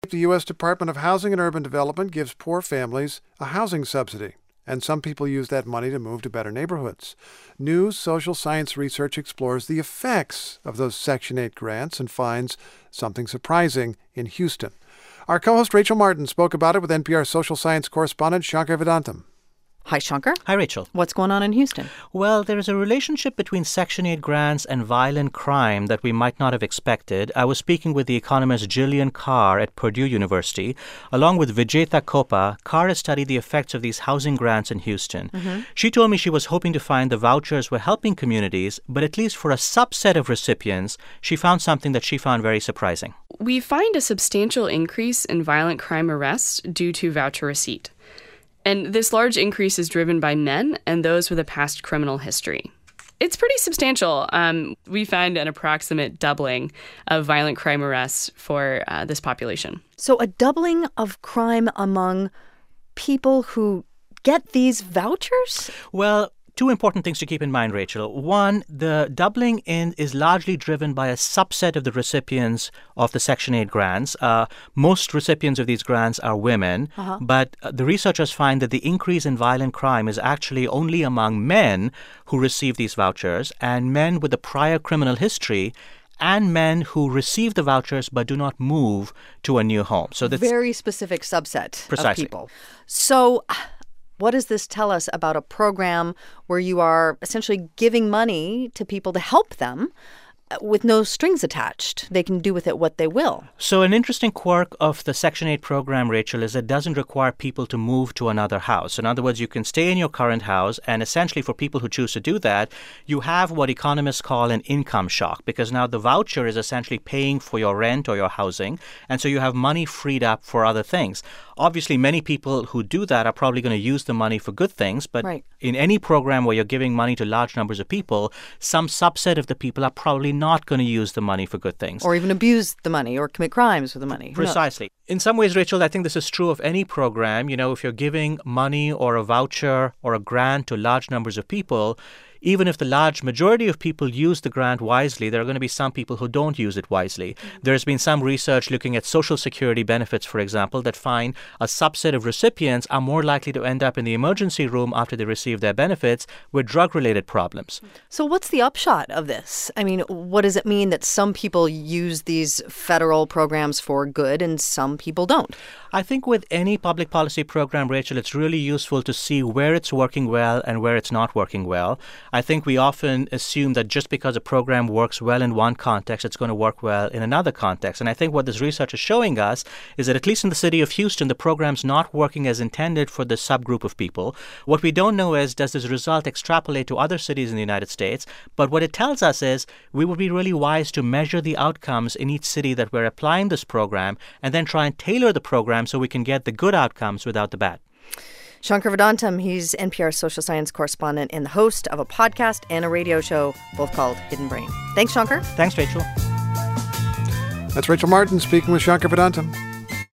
The U.S. Department of Housing and Urban Development gives poor families a housing subsidy, and some people use that money to move to better neighborhoods. New social science research explores the effects of those Section 8 grants and finds something surprising in Houston. Our co-host Rachel Martin spoke about it with NPR social science correspondent Shankar Vedantam. Hi, Shankar. Hi, Rachel. What's going on in Houston? Well, there is a relationship between Section 8 grants and violent crime that we might not have expected. I was speaking with the economist Jillian Carr at Purdue University. Along with Vijeta Kopa, Carr has studied the effects of these housing grants in Houston. Mm-hmm. She told me she was hoping to find the vouchers were helping communities, but at least for a subset of recipients, she found something that she found very surprising. We find a substantial increase in violent crime arrests due to voucher receipt. And this large increase is driven by men and those with a past criminal history. It's pretty substantial. We find an approximate doubling of violent crime arrests for this population. So a doubling of crime among people who get these vouchers? Well, two important things to keep in mind, Rachel. One, the doubling in is largely driven by a subset of the recipients of the Section 8 grants. Most recipients of these grants are women, but the researchers find that the increase in violent crime is actually only among men who receive these vouchers, and men with a prior criminal history, and men who receive the vouchers but do not move to a new home. So that's very specific subset precisely. Of people. So what does this tell us about a program where you are essentially giving money to people to help them with no strings attached? They can do with it what they will. So an interesting quirk of the Section 8 program, Rachel, is it doesn't require people to move to another house. In other words, you can stay in your current house, and essentially for people who choose to do that, you have what economists call an income shock, because now the voucher is essentially paying for your rent or your housing, and so you have money freed up for other things. Obviously, many people who do that are probably going to use the money for good things, but in any program where you're giving money to large numbers of people, some subset of the people are probably not going to use the money for good things. Or even abuse the money or commit crimes with the money. Precisely. In some ways, Rachel, I think this is true of any program. You know, if you're giving money or a voucher or a grant to large numbers of people, even if the large majority of people use the grant wisely, there are going to be some people who don't use it wisely. There's been some research looking at Social Security benefits, for example, that find a subset of recipients are more likely to end up in the emergency room after they receive their benefits with drug-related problems. So what's the upshot of this? I mean, what does it mean that some people use these federal programs for good and some people don't? I think with any public policy program, Rachel, it's really useful to see where it's working well and where it's not working well. I think we often assume that just because a program works well in one context, it's going to work well in another context. And I think what this research is showing us is that at least in the city of Houston, the program's not working as intended for this subgroup of people. What we don't know is, does this result extrapolate to other cities in the United States? But what it tells us is we would be really wise to measure the outcomes in each city that we're applying this program and then try and tailor the program so we can get the good outcomes without the bad. Shankar Vedantam, he's NPR's social science correspondent and the host of a podcast and a radio show, both called Hidden Brain. Thanks, Shankar. Thanks, Rachel. That's Rachel Martin speaking with Shankar Vedantam.